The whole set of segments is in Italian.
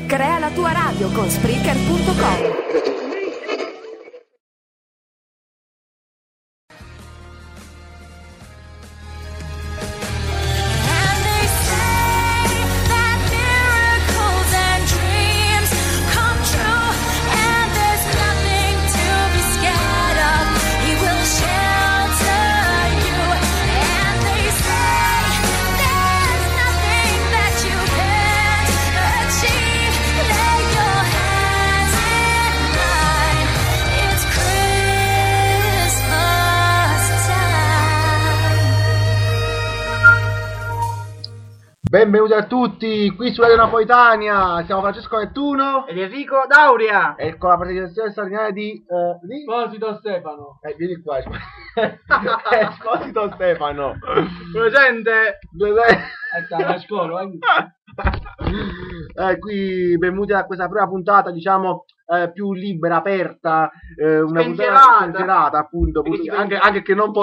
Crea la tua radio con Spreaker.com. Benvenuti a tutti qui su Radio Napoletania, siamo Francesco Nettuno ed Enrico Dauria e con la presentazione straordinaria di Esposito Stefano. Vieni qua, Esposito Stefano Presente. a scuola. Qui benvenuti a questa prima puntata, diciamo, più libera, aperta, una puntata spensierata, appunto, anche che noi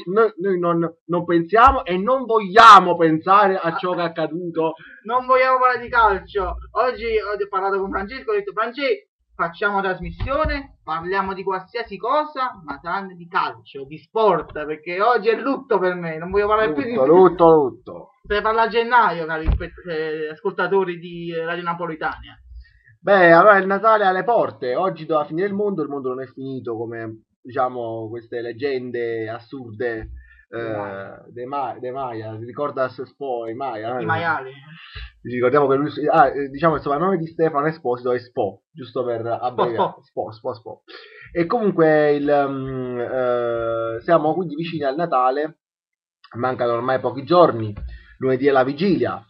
non pensiamo e non vogliamo pensare a ciò che è accaduto. Non vogliamo parlare di calcio. Oggi ho parlato con Francesco, ho detto: Francesco, facciamo trasmissione, parliamo di qualsiasi cosa, ma tranne di calcio, di sport, perché oggi è lutto per me, non voglio parlare più di lutto. Per parlare a gennaio, cari ascoltatori di Radio Napoletania. Beh, allora il Natale è alle porte, oggi doveva finire il mondo non è finito, come diciamo queste leggende assurde dei Maya, si ricorda i Maya? I maiali. Ci ricordiamo che lui, diciamo il soprannome di Stefano Esposito è Spo, giusto per abbreviare. Spo. E comunque siamo quindi vicini al Natale, mancano ormai pochi giorni, lunedì è la vigilia.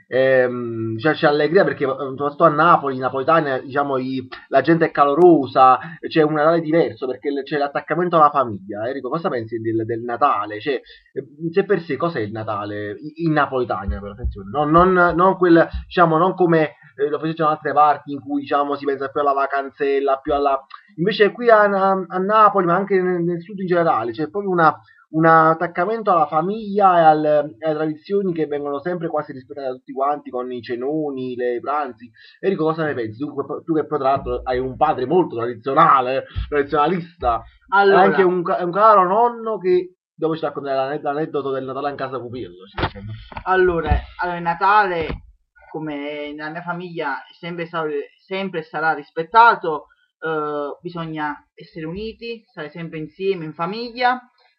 C'è allegria perché soprattutto a Napoli, in Napoletania, diciamo, la gente è calorosa, c'è un Natale diverso perché c'è l'attaccamento alla famiglia. Enrico, cosa pensi del Natale? Cioè, se per sé, cos'è il Natale in Napoletania, per attenzione? Non quel, diciamo, non come lo facevano altre parti in cui, diciamo, si pensa più alla vacanzella, più alla... Invece qui a Napoli, ma anche nel sud in generale, c'è proprio un attaccamento alla famiglia e alle tradizioni che vengono sempre quasi rispettate da tutti quanti, con i cenoni, le pranzi. Enrico, cosa ne pensi? Tu che poi tra l'altro hai un padre molto tradizionalista, allora, e anche un caro nonno che dopo ci racconterà l'aneddoto del Natale in casa Pupillo. Allora, il Natale, come nella mia famiglia, sempre sarà rispettato. Bisogna essere uniti, stare sempre insieme in famiglia,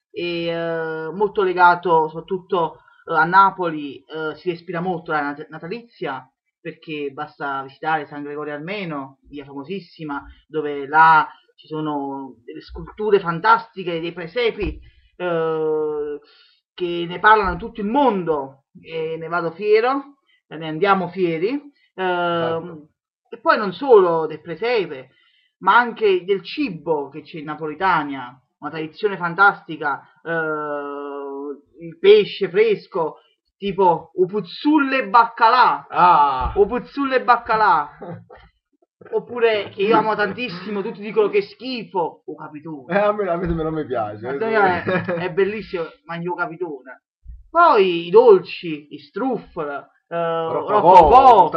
e molto legato soprattutto a Napoli. Si respira molto la natalizia, perché basta visitare San Gregorio Armeno, via famosissima, dove là ci sono delle sculture fantastiche, dei presepi che ne parlano in tutto il mondo, e ne vado fiero, ne andiamo fieri. E poi non solo del presepe, ma anche del cibo che c'è in Napoletania, una tradizione fantastica, il pesce fresco, tipo upuzzulle e baccalà, oppure, che io amo tantissimo, tutti dicono che è schifo, o capitone. A me non mi piace. È bellissimo, mangio capitone. Poi i dolci, i struffoli, roccocò.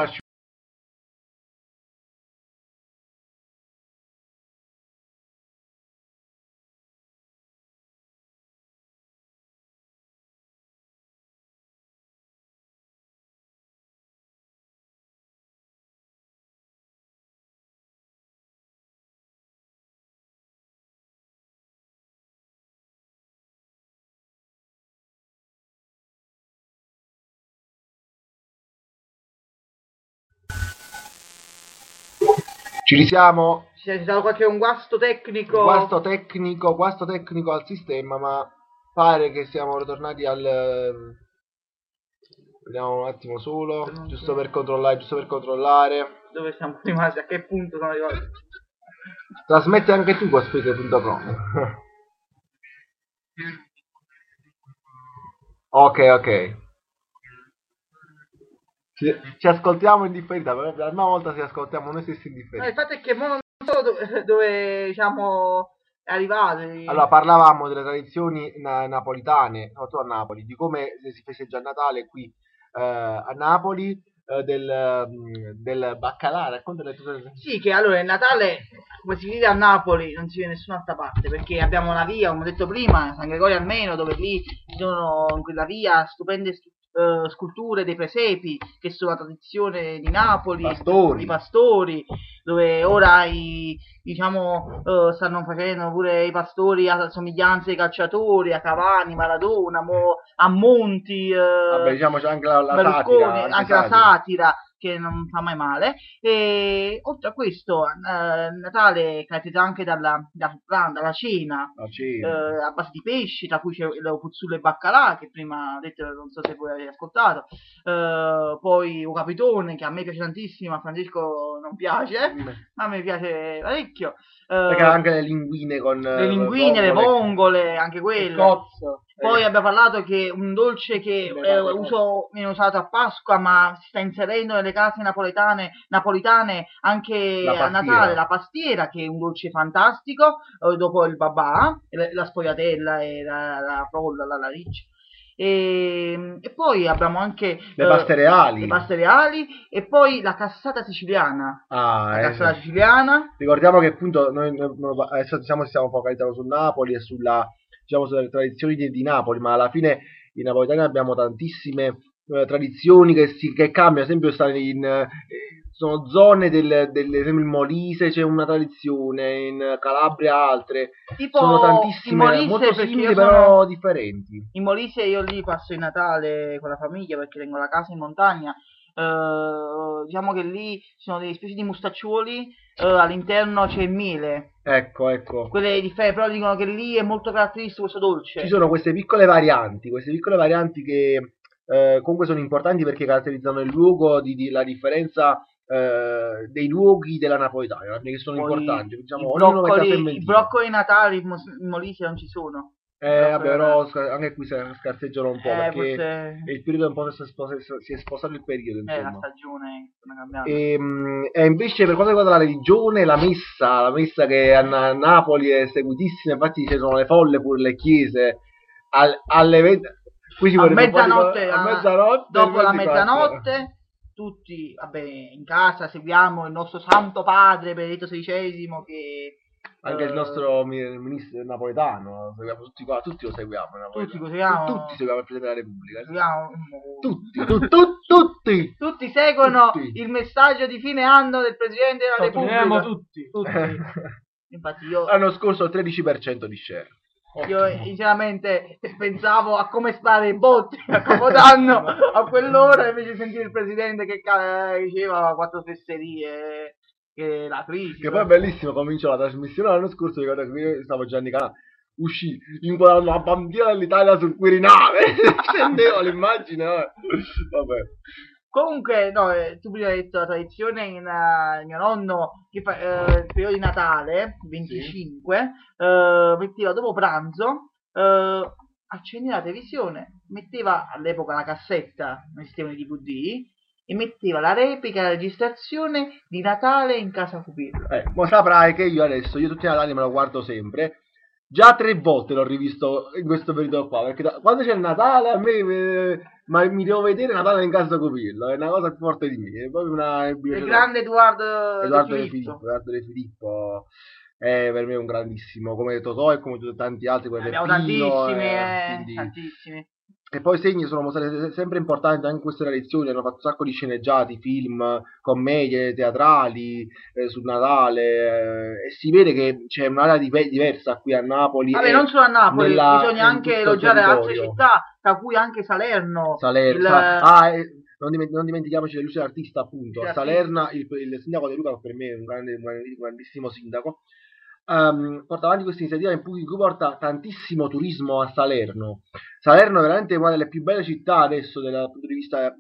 Ci risiamo? C'è stato un guasto tecnico. Guasto tecnico al sistema, ma pare che siamo ritornati al... Vediamo un attimo solo, giusto per controllare. Dove siamo rimasti? A che punto sono arrivati? Trasmetti anche tu con Spreaker.com. Ok. Ci ascoltiamo in differita, per la prima volta ci ascoltiamo noi stessi in differita. Il fatto è che non so dove diciamo è arrivato. Allora, parlavamo delle tradizioni napolitane, soprattutto a Napoli, di come si festeggia il Natale qui a Napoli. del baccalà, racconta le tue... Sì, che allora il Natale, come si vive a Napoli, non si vive da nessun'altra parte, perché abbiamo una via, come ho detto prima, San Gregorio Armeno, dove lì ci sono in quella via stupende sculture dei presepi, che sono la tradizione di Napoli, Pastori. i pastori, dove ora diciamo, stanno facendo pure i pastori a somiglianza ai calciatori, a Cavani, Maradona, a Monti, Vabbè, diciamo c'è anche la Berlusconi, satira, anche la satira che non fa mai male. E oltre a questo, Natale caratterizza anche dalla cena la cena. a base di pesci, tra cui c'è il puzzullo e baccalà, che prima ho detto, non so se voi avete ascoltato, poi un capitone che a me piace tantissimo, a Francesco non piace, ma a me piace parecchio. Perché anche le linguine con Le linguine, le vongole, anche quelle. cozzo. Poi abbiamo parlato che un dolce che viene usato a Pasqua, ma si sta inserendo nelle case napolitane anche La a pastiera. Natale, la pastiera, che è un dolce fantastico, dopo il babà, la sfogliatella e la frolla, la riccia. E poi abbiamo anche le paste reali. le paste reali e poi la cassata siciliana. La cassata siciliana. Ricordiamo che appunto noi adesso stiamo focalizzando su Napoli e diciamo, sulle tradizioni di Napoli, ma alla fine i napoletani abbiamo tantissime tradizioni che cambiano. Ad esempio sono zone ad esempio in Molise c'è una tradizione, in Calabria altre, tipo sono tantissime, molto simili però differenti. In Molise io lì passo il Natale con la famiglia perché tengo la casa in montagna. Diciamo che lì ci sono delle specie di mustacciuoli, all'interno c'è il miele. Ecco. Quelle differenti, però dicono che lì è molto caratteristico questo dolce. Ci sono queste piccole varianti che comunque sono importanti perché caratterizzano il luogo, la differenza dei luoghi della napoletana, che sono poi importanti. Diciamo, i broccoli Natali in Molise non ci sono. Vabbè, però anche qui scarseggiano un po' perché forse... è il periodo un po' si è spostato il periodo, insomma. La stagione è cambiata. E invece per quanto riguarda la religione, la messa che a Napoli è seguitissima, infatti ci sono le folle pure le chiese alle 20, qui a mezzanotte, dopo la 24. mezzanotte tutti, vabbè, in casa seguiamo il nostro Santo Padre Benedetto XVI, che anche il nostro ministro napoletano, seguiamo tutti qua, tutti lo seguiamo. Tutti lo seguiamo. Tutti seguiamo il Presidente della Repubblica. Tutti. Tutti seguono il messaggio di fine anno del Presidente della Repubblica. Tutti. Infatti io... L'anno scorso il 13% di share. Io sinceramente pensavo a come stare in botte a Capodanno a quell'ora, invece di sentire il Presidente che diceva quattro fesserie, che la crisi. Che poi è bellissimo, cominciò la trasmissione l'anno scorso, ricordo che io stavo Gianni Canà, uscì inquadrando la bandiera dell'Italia sul Quirinale, scendevo l'immagine, vabbè. Comunque, no, tu prima hai detto la tradizione in mio nonno che fa il periodo di Natale, 25, metteva dopo pranzo, accendeva la televisione, metteva all'epoca la cassetta, non esistevano i DVD, e metteva la replica, la registrazione di Natale in casa Cupillo. Ma saprai che io tutti i Natali me lo guardo sempre. Già 3 volte l'ho rivisto in questo periodo qua, perché quando c'è il Natale a me mi devo vedere Natale in casa Cupillo, è una cosa più forte di me. È proprio il grande Edoardo De Filippo per me è un grandissimo, come Totò e come tanti altri, abbiamo tantissimi. E poi Segni sono state sempre importanti anche queste tradizioni, hanno fatto un sacco di sceneggiati, film, commedie teatrali sul Natale, e si vede che c'è un'area diversa qui a Napoli. Vabbè, non solo a Napoli, bisogna anche elogiare altre città, tra cui anche Salerno. Non dimentichiamoci le luci dell'artista, appunto. A Salerno il sindaco De Luca per me è un grandissimo sindaco. Porta avanti questa iniziativa in cui porta tantissimo turismo a Salerno. Salerno è veramente una delle più belle città adesso dal punto di vista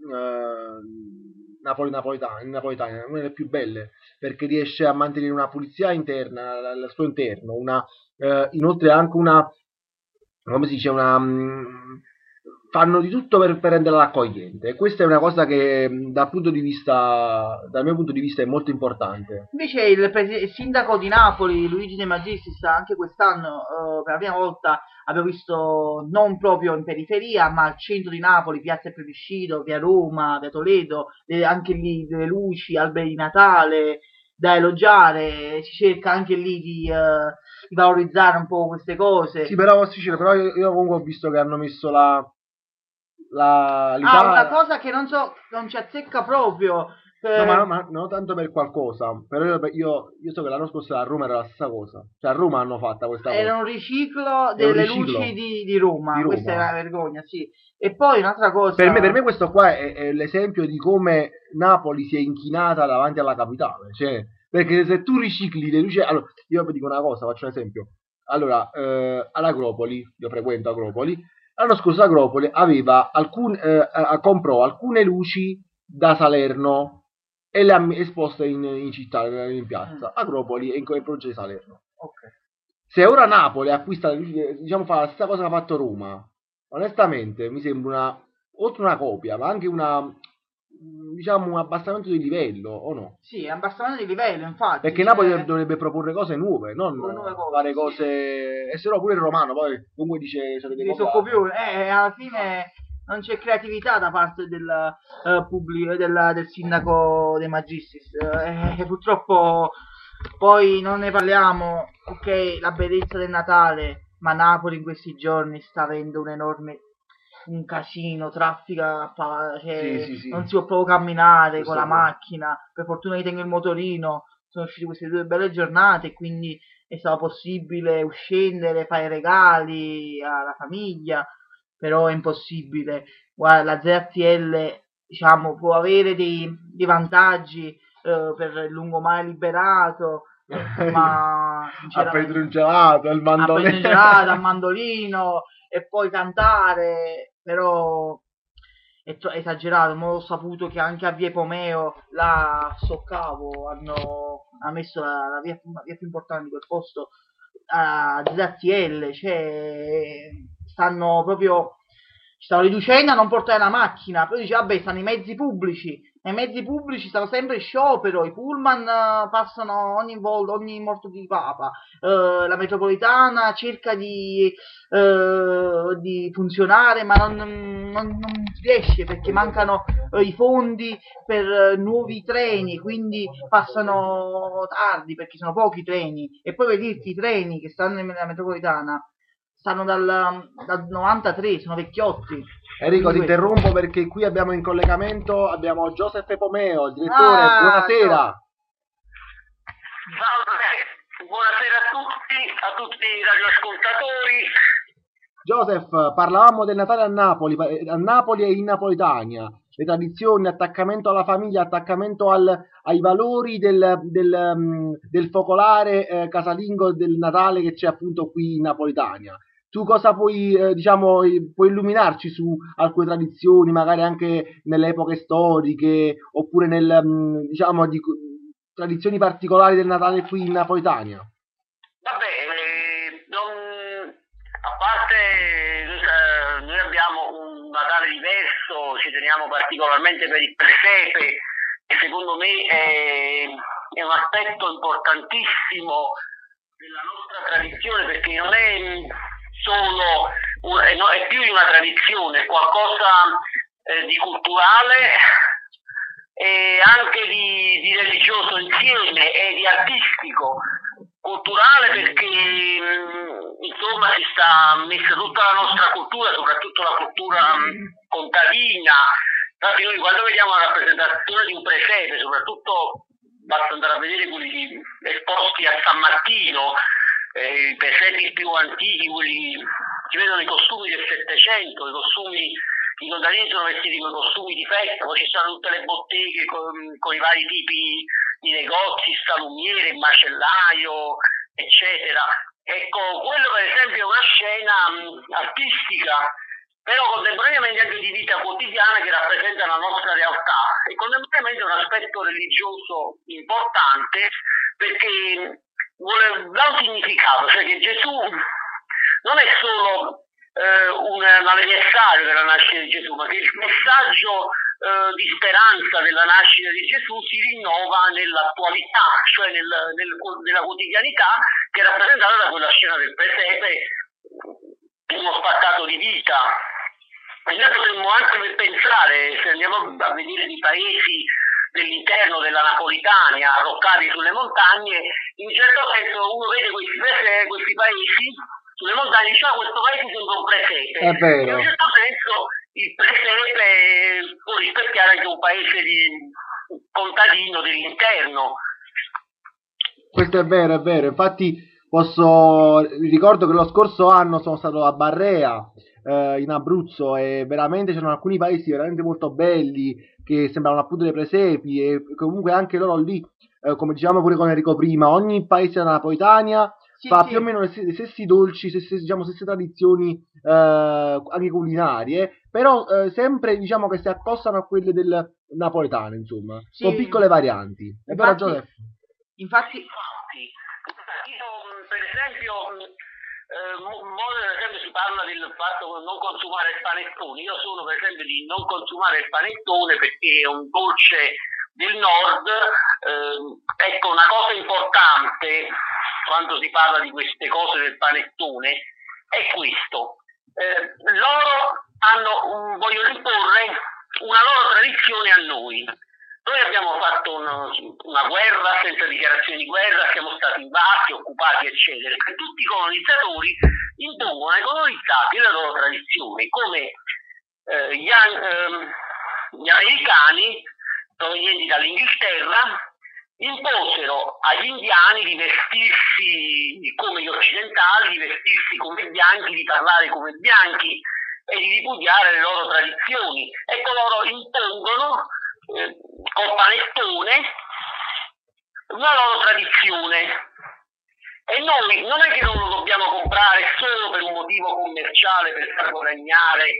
napoletana, una delle più belle, perché riesce a mantenere una pulizia interna al suo interno, inoltre anche una, come si dice, fanno di tutto per renderla accogliente, e questa è una cosa che dal mio punto di vista è molto importante. Invece il sindaco di Napoli, Luigi De Magistris, anche quest'anno, per la prima volta abbiamo visto non proprio in periferia, ma al centro di Napoli, Piazza Plebiscito, via Roma, via Toledo, anche lì delle luci, alberi di Natale da elogiare, si cerca anche lì di valorizzare un po' queste cose. Sì, però Sicilia, però io comunque ho visto che hanno messo Ah, l'Italia. una cosa che non so, non ci azzecca proprio. No, ma non tanto per qualcosa, però io so che l'anno scorso a Roma era la stessa cosa, cioè a Roma hanno fatta questa Era cosa, un riciclo è un delle riciclo luci di Roma, di questa è Roma. una vergogna, sì. E poi un'altra Per me cosa, questo qua è l'esempio di come Napoli si è inchinata davanti alla capitale, cioè, perché se tu ricicli le luci, allora, io vi dico una cosa, faccio un esempio, allora, all'Agropoli, io frequento Agropoli, l'anno scorso Agropoli aveva comprò alcune luci da Salerno e le ha esposte in città, in piazza. Agropoli è in provincia di Salerno. ok. Se ora Napoli acquista, diciamo, fa la stessa cosa che ha fatto Roma, onestamente mi sembra oltre una copia, ma anche diciamo, un abbassamento di livello, o no? Sì, è un abbassamento di livello, infatti, Perché Napoli dovrebbe proporre cose nuove, non nuove cose, fare sì. cose. E se no pure il romano, poi comunque dice cioè, Di soccopione, alla fine non c'è creatività da parte del pubblico, del sindaco De Magistris. Purtroppo poi non ne parliamo, ok, la bellezza del Natale, ma Napoli in questi giorni sta avendo un casino, traffica, cioè, Sì. non si può proprio camminare con Questo la è vero. macchina, per fortuna che tengo il motorino, sono uscite queste due belle giornate, quindi è stato possibile scendere, fare regali alla famiglia, però è impossibile. Guarda, la ZTL, diciamo, può avere dei vantaggi per il lungomare liberato, ma A prendere sinceramente un gelato, il a prendere mandolino. un gelato, al mandolino e poi cantare, però è esagerato. Ma ho saputo che anche a Via Pomeo, là a Soccavo, ha messo la via più importante di quel posto a ZTL, cioè stanno riducendo a non portare la macchina, poi dice vabbè stanno i mezzi pubblici, nei mezzi pubblici stanno sempre in sciopero, i pullman passano ogni volta, ogni morto di papa, la metropolitana cerca di funzionare ma non riesce perché mancano i fondi per nuovi treni, quindi passano tardi perché sono pochi treni e poi vederti i treni che stanno nella metropolitana stanno dal 93, sono vecchiotti. Enrico, ti Quindi interrompo perché qui abbiamo in collegamento abbiamo Giuseppe Pomeo, il direttore. Buonasera. Salve, buonasera a tutti i radioascoltatori. Joseph, parlavamo del Natale a Napoli e in Napolitania, le tradizioni, attaccamento alla famiglia, attaccamento ai valori del focolare casalingo del Natale che c'è appunto qui in Napolitania. Tu cosa puoi illuminarci su alcune tradizioni, magari anche nelle epoche storiche, oppure diciamo, tradizioni particolari del Natale qui in Napolitania? Vabbè, a parte noi abbiamo un Natale diverso, ci teniamo particolarmente per il presepe, che secondo me è un aspetto importantissimo della nostra tradizione, perché non è solo è più di una tradizione, è qualcosa di culturale e anche di religioso insieme e di artistico. Culturale perché insomma si sta messa tutta la nostra cultura, soprattutto la cultura contadina. Infatti noi quando vediamo la rappresentazione di un presepe, soprattutto basta andare a vedere quelli esposti a San Martino, i presepi più antichi, quelli si vedono i costumi del Settecento, i contadini sono vestiti con i costumi di festa, poi ci stanno tutte le botteghe con i vari tipi di negozi, salumiere, macellaio, eccetera. Ecco, quello per esempio è una scena artistica, però contemporaneamente anche di vita quotidiana che rappresenta la nostra realtà e contemporaneamente un aspetto religioso importante perché dà un significato, cioè che Gesù non è solo l'anniversario della nascita di Gesù, ma che il messaggio di speranza della nascita di Gesù si rinnova nell'attualità, cioè nella quotidianità, che è rappresentata da quella scena del presepe, uno spaccato di vita. E noi potremmo anche pensare, se andiamo a vedere i paesi dell'interno della Napolitania, arroccati sulle montagne, in un certo senso uno vede questi paesi sulle montagne, dice questo paese sembra un presepe. È vero. In un certo senso il presepe può rispecchiare anche un paese di contadino dell'interno. Questo è vero, è vero. Infatti ricordo che lo scorso anno sono stato a Barrea, in Abruzzo, e veramente c'erano alcuni paesi veramente molto belli che sembravano appunto dei presepi, e comunque anche loro lì, come diciamo pure con Enrico prima, ogni paese della Napolitania fa più o meno le stessi dolci, diciamo, stesse tradizioni anche culinarie, però sempre diciamo che si accostano a quelle del napoletano, insomma, con piccole varianti. È vero, Giuseppe? Infatti, io per esempio, si parla del fatto di non consumare il panettone. Io sono per esempio di non consumare il panettone perché è un dolce del nord. Ecco, una cosa importante quando si parla di queste cose del panettone è questo: loro vogliono imporre una loro tradizione a noi. Noi abbiamo fatto una guerra senza dichiarazione di guerra, siamo stati invasi, occupati, eccetera. E tutti i colonizzatori impongono ai colonizzati le loro tradizioni, come gli americani provenienti dall'Inghilterra imposero agli indiani di vestirsi come gli occidentali, di vestirsi come bianchi, di parlare come bianchi e di ripudiare le loro tradizioni. Ecco, loro impongono col panettone una loro tradizione, e noi non è che non lo dobbiamo comprare solo per un motivo commerciale, per far guadagnare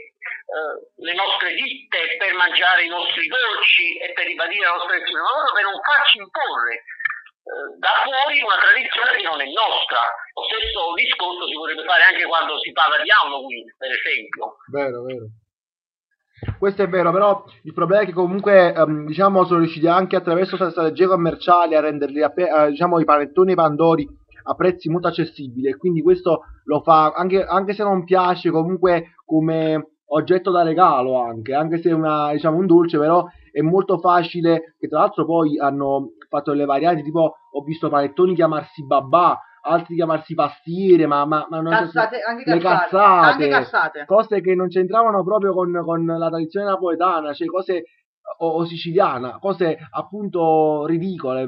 le nostre ditte, per mangiare i nostri dolci e per ribadire la nostra tradizione, ma proprio per non farci imporre da fuori una tradizione che non è nostra. Lo stesso discorso si potrebbe fare anche quando si parla di Halloween, per esempio. Vero, vero. Questo è vero, però il problema è che comunque diciamo sono riusciti anche attraverso questa strategia commerciale a renderli diciamo i panettoni e i pandori a prezzi molto accessibili, e quindi questo lo fa anche se non piace comunque come oggetto da regalo, anche se è diciamo un dolce, però è molto facile, che tra l'altro poi hanno fatto delle varianti, tipo ho visto panettoni chiamarsi babà, altri chiamarsi pastiere, ma non cazzate, anche le cazzate, cazzate, cose che non c'entravano proprio con la tradizione napoletana, cioè cose o siciliana, cose appunto ridicole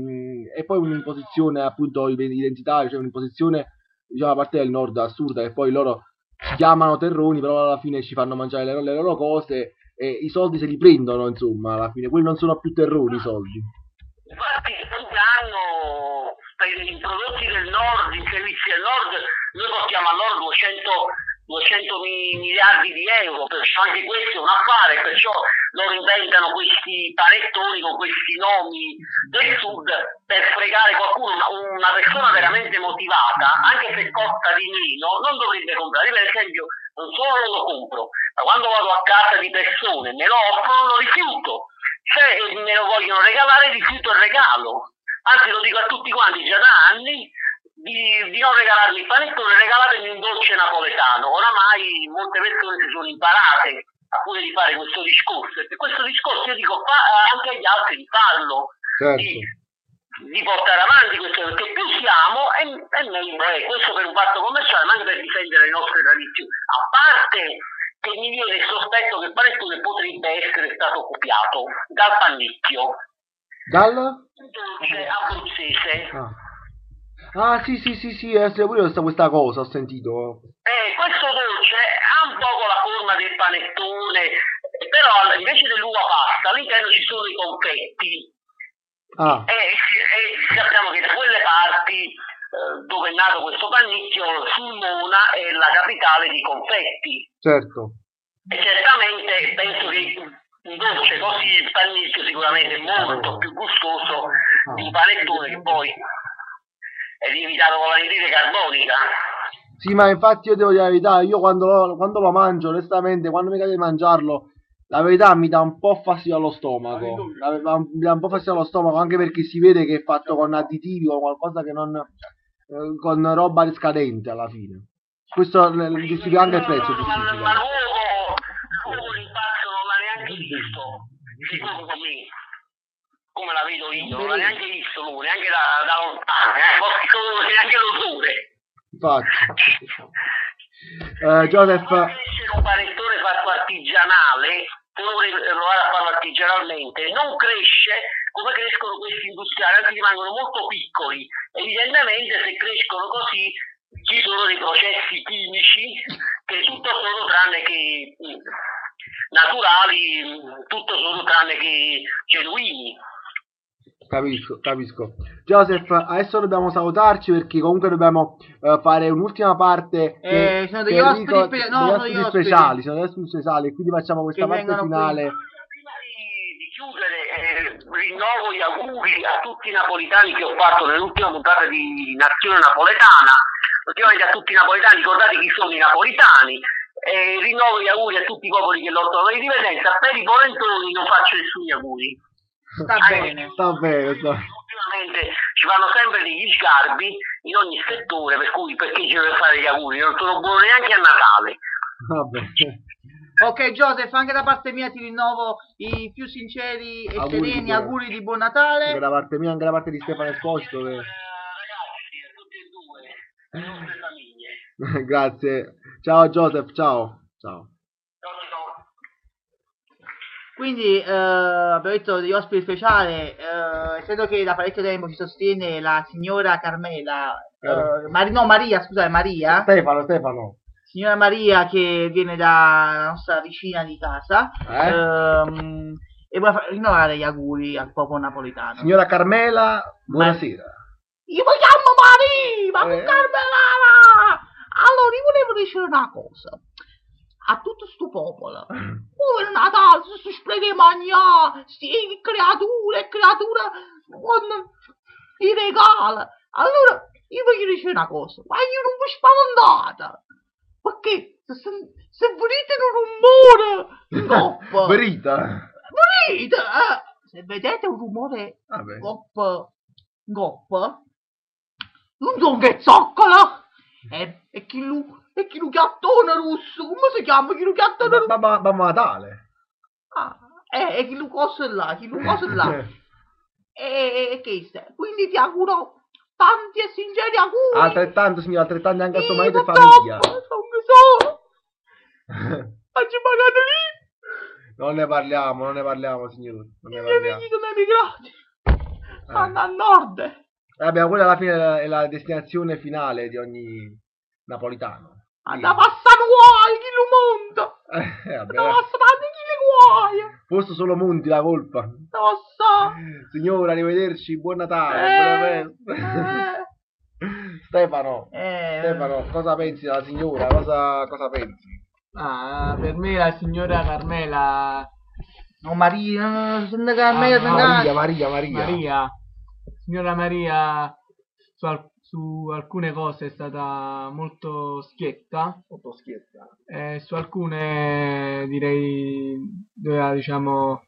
e poi un'imposizione appunto identitaria, cioè un'imposizione diciamo da parte del nord assurda, che poi loro ci chiamano terroni, però alla fine ci fanno mangiare le loro cose e i soldi se li prendono, insomma, alla fine quelli non sono più terroni i soldi. Infatti hanno per i prodotti del nord, i servizi del nord, noi portiamo al nord 200 miliardi di euro, perciò anche questo è un affare, perciò loro inventano questi panettoni con questi nomi del sud per fregare qualcuno. Una persona veramente motivata, anche se costa di meno, non dovrebbe comprare. Per esempio, non solo non lo compro, ma quando vado a casa di persone me lo offrono, lo rifiuto. Se me lo vogliono regalare, rifiuto il regalo. Anzi, lo dico a tutti quanti già da anni, di non regalarmi il panettone, regalatemi un dolce napoletano. Oramai molte persone si sono imparate a pure di fare questo discorso, e questo discorso io dico anche agli altri di farlo, certo, di portare avanti questo, perché più siamo è meglio è, questo per un fatto commerciale, ma anche per difendere le nostre tradizioni, a parte che mi viene il sospetto che il panettone potrebbe essere stato copiato dal pannicchio, dal dolce abruzzese. Ah sì, pure questa cosa ho sentito. Questo dolce ha un po' la forma del panettone, però invece dell'uva pasta all'interno ci sono i confetti. E sappiamo che da quelle parti dove è nato questo pannicchio, Sulmona è la capitale dei confetti. Certo. E certamente penso che un dolce così, il pannicchio sicuramente è molto più gustoso di un panettone che poi è lievitato con l'anidride carbonica. Sì, ma infatti io devo dire la verità, io quando lo mangio, onestamente, quando mi capita di mangiarlo, la verità mi dà un po' fastidio allo stomaco. Mi dà un po' fastidio allo stomaco, anche perché si vede che è fatto con additivi o qualcosa che non... con roba riscadente alla fine. Questo giustifica anche il prezzo, Ma giustifica. l'uovo l'impatto non l'ha neanche visto, secondo me, come la vedo io, non l'ha neanche visto lui, neanche da lontano, neanche l'odore. Infatti. Joseph, Può essere un panettone fatto artigianale, se uno vuole provare a farlo artigianalmente, non cresce come crescono questi industriali, anzi rimangono molto piccoli. Evidentemente se crescono così ci sono dei processi chimici che tutto sono tranne che naturali, tutto sono tranne che genuini. capisco. Joseph, adesso dobbiamo salutarci perché comunque dobbiamo fare un'ultima parte sono degli ospiti speciali, sono degli ospiti speciali, e quindi facciamo questa Che parte vengono finale. Prima di chiudere, rinnovo gli auguri a tutti i napoletani che ho fatto nell'ultima puntata di Nazione Napoletana. Ultimamente a tutti i napoletani, ricordate chi sono i napoletani. Rinnovo gli auguri a tutti i popoli che lottano per l'indipendenza. Per i polentoni non faccio nessun auguri. Sta bene. Ultimamente ci fanno sempre degli sgarbi in ogni settore, per cui perché ci devo fare gli auguri? Non sono buono neanche a Natale. Vabbè. Ok Joseph, anche da parte mia ti rinnovo i più sinceri e sereni auguri di buon Natale. Anche da parte mia, anche da parte di Stefano Esposito. Ragazzi, a tutti e due, le nostre famiglie. Grazie. Ciao Joseph, ciao. Quindi abbiamo detto degli ospiti speciali, essendo che da parecchio tempo ci sostiene la signora Carmela, Maria, scusate, Maria. Stefano. Signora Maria che viene dalla nostra vicina di casa e vuole rinnovare gli auguri al popolo napoletano. Signora Carmela, buonasera. Io mi chiamo Maria, ma Carmela! Allora, io volevo dire una cosa a tutto sto popolo. Come il Natale si spreca mangiare, creature con i regali. Allora, io voglio dire una cosa, ma io non vi spaventate, perché se vedete un rumore Verita. se vedete un rumore gop, non so che zoccola, è chi lo gattone russo, come si chiama chi lo gattone russo? Babbo Natale. È chi lo cosa là, e che sta? Quindi ti auguro tanti e sinceri auguri. Altrettanto, signora, altrettanto anche a suo marito e famiglia. Oggi pagate lì. Non ne parliamo, signore. Non ne parliamo. I miei sono emigrati. Stanno a nord. Vabbè, quella alla fine è la destinazione finale di ogni napolitano. Da passano guai, chi lo monta. Vabbè. Da passano chi le guai. Forse solo Monti la colpa. Non Signora, arrivederci, buon Natale, buona festa. Stefano, cosa pensi della signora? Cosa pensi? Per me la signora Carmela. No, Maria, Carmela, Maria. Signora Maria su alcune cose è stata molto schietta. Su alcune direi doveva, diciamo,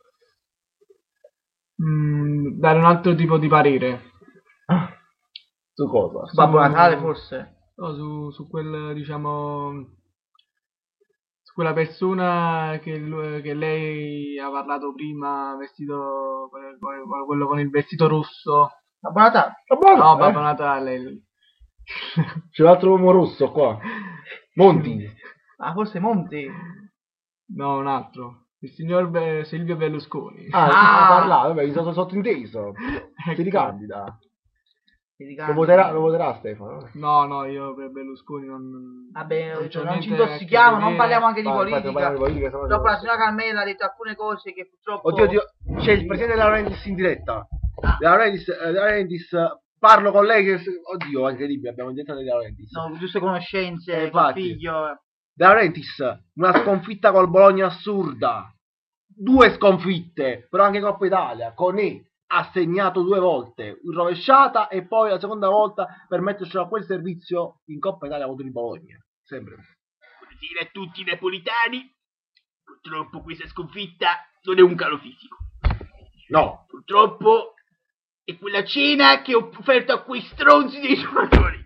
dare un altro tipo di parere. Su cosa? Babbo Natale forse? No, su quel, diciamo, su quella persona che lei ha parlato prima, vestito quello con il vestito rosso. Babbo Natale? No, Babbo Natale. C'è l'altro uomo rosso qua. Monti. Forse Monti. No, un altro. Il signor Silvio Berlusconi. Ha parlato, vabbè, mi sono sottinteso. Si ricandida. Lo voterà Stefano? No, io per Berlusconi non... Vabbè, non ci intossichiamo, non parliamo anche di politica. Dopo la signora Carmela ha detto alcune cose che purtroppo... Oddio, c'è il presidente De Laurentiis in diretta. De Laurentiis, parlo con lei che... Oddio, è incredibile, abbiamo intentato De Laurentiis. No, giuste conoscenze, col figlio. De Laurentiis, una sconfitta col Bologna assurda. 2 sconfitte, però anche Coppa Italia, con ha segnato 2 volte in rovesciata e poi la seconda volta per metterci a quel servizio in Coppa Italia contro il Bologna. Sempre. Buonasera a tutti i napolitani. Purtroppo questa sconfitta non è un calo fisico. No. Purtroppo è quella cena che ho offerto a quei stronzi dei giocatori.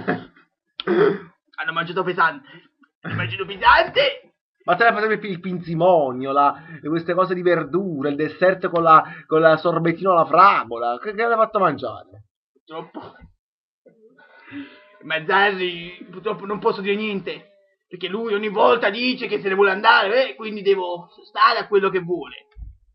Hanno mangiato pesante. Ma te la facevi il pinzimonio, queste cose di verdure, il dessert con la sorbettino alla fragola. Che l'hai fatto mangiare? Purtroppo Mazzarri, purtroppo non posso dire niente, perché lui ogni volta dice che se ne vuole andare, quindi devo stare a quello che vuole.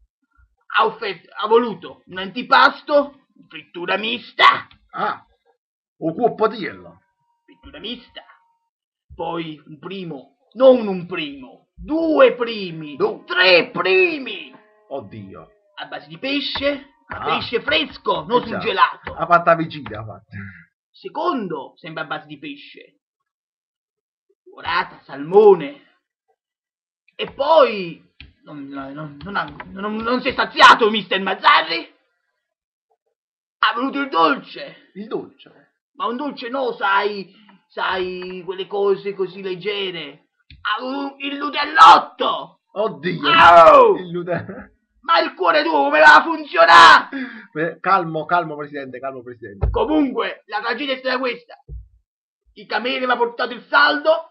Ha voluto un antipasto, frittura mista. Ah, un cuoppotiello. Frittura mista. Poi un primo, non un primo, 2 primi, 3 primi. Oddio. A base di pesce, pesce fresco, non Già. surgelato. Ha fatto la vigilia, ha fatto. Secondo, sempre a base di pesce. Orata, salmone. E poi non si è saziato Mister Mazzarri. Ha voluto il dolce. Il dolce. Ma un dolce no, sai, quelle cose così leggere. Ha voluto il Nutellotto. Oddio. Au! Il Ma il cuore tuo come va a funzionare? Calmo, presidente, calmo, presidente. Comunque, la tragedia è stata questa. Il cameriere mi ha portato il saldo.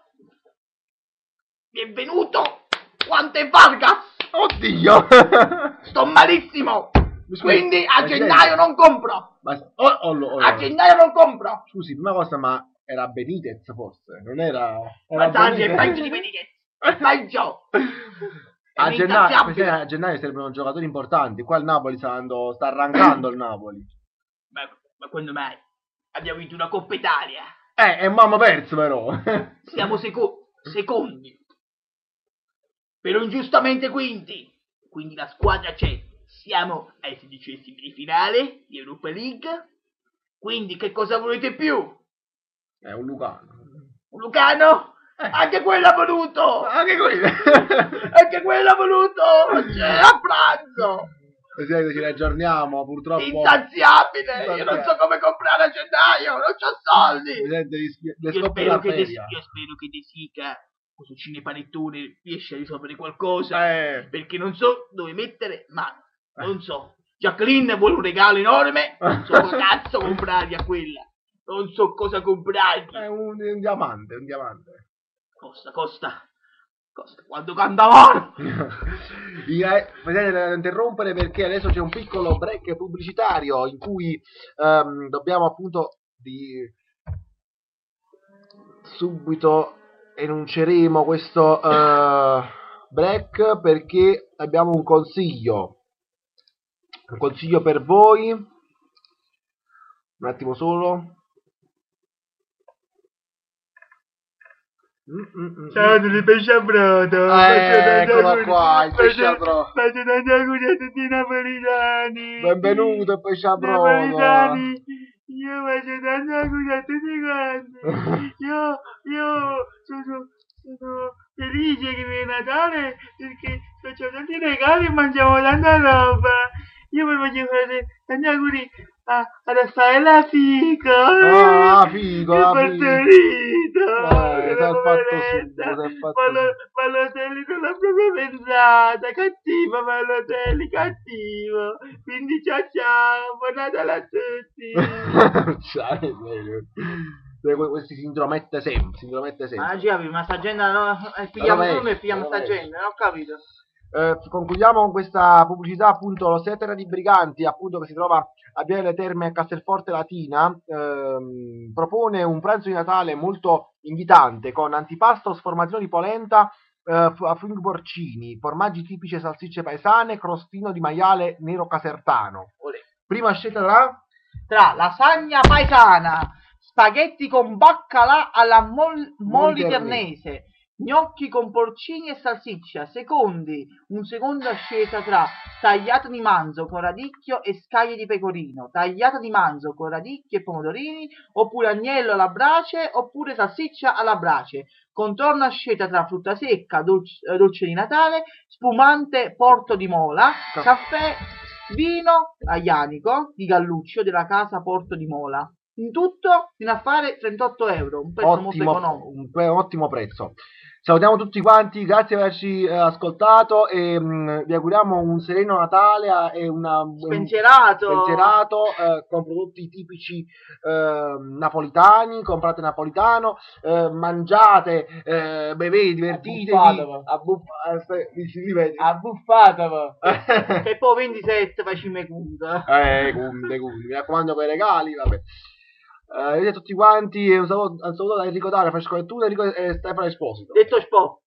Mi è venuto quante Vargas. Oddio. Sto malissimo. Scusi, Quindi a presidente. gennaio non compro. Ma, A gennaio non compro. Scusi, prima cosa, ma era Benitez forse? Non era... Mazzarri è Benitez? peggio di Benitez. È peggio. A È gennaio, insaziabile. a gennaio servono giocatori importanti. Qua il Napoli sta arrancando il Napoli. Ma quando mai? Abbiamo vinto una Coppa Italia. E mamma perso però. Siamo secondi. Però ingiustamente quinti. Quindi la squadra c'è. Siamo ai 16esimi di finale di Europa League. Quindi che cosa volete più? È un Lucano. Un Lucano? Anche quello ha voluto! Anche quello. Anche quello ha voluto! C'è a pranzo! Presidente, ci raggiorniamo, purtroppo. Insaziabile! Io non so come comprare a gennaio, non c'ho soldi! Presidente, le Io scoppia spero, che l'arteria. io spero che De Sica, questo cinepanettone, riesca a risolvere qualcosa, perché non so dove mettere mano, non so. Jacqueline vuole un regalo enorme, non so cosa cazzo comprargli a quella, non so cosa comprargli. È un diamante, Costa, quando cantavano. Presidente, devo interrompere perché adesso c'è un piccolo break pubblicitario in cui dobbiamo appunto subito enunceremo questo break perché abbiamo un consiglio per voi. Un attimo solo. Ciao, il pesce a brodo. Eccolo qua, il pesce a brodo. Faccio tanti auguri a tutti i napolitani. Benvenuto, pesce a brodo. Napolitani, io faccio tanti auguri a tutti quanti. Io sono felice che viene Natale perché facciamo tanti regali e mangiamo tanta roba. Io vi voglio fare tanti auguri a Raffaella Fico. Ah, Fico, che la Fico. partorita. Balotelli non l'ha proprio pensata. Cattivo Balotelli, cattivo. Quindi ciao, buon Natale a tutti. Questi si intromette sempre. Ma Giavi, ma sta gente no, pigliamo uno e pigliamo sta gente, non ho capito. Concludiamo con questa pubblicità, appunto. Lo Setera di Briganti, appunto, che si trova a Via delle Terme a Castelforte Latina, propone un pranzo di Natale molto invitante con antipasto, sformatino di polenta, funghi porcini, formaggi tipici e salsicce paesane, crostino di maiale nero casertano. Prima scelta tra lasagna paesana, spaghetti con baccalà alla moliternese, gnocchi con porcini e salsiccia. Secondi, un seconda scelta tra tagliata di manzo con radicchio e scaglie di pecorino, tagliata di manzo con radicchio e pomodorini, oppure agnello alla brace, oppure salsiccia alla brace. Contorno a scelta tra frutta secca, dolce di Natale, spumante Porto di Mola, caffè vino a Ianico di Galluccio della casa Porto di Mola. In tutto fino a fare 38 euro, un prezzo molto economico. Un ottimo prezzo. Salutiamo tutti quanti, grazie per averci ascoltato e vi auguriamo un sereno Natale e Spensierato con prodotti tipici napolitani. Comprate napolitano, mangiate, bevete, divertitevi, Abbuffatevi. e poi 27 facciamo conto. mi raccomando con i regali, vabbè. Vedete tutti quanti, un saluto da Enrico Dario, Francesco Vettura e Stefano Esposito. Detto Spo.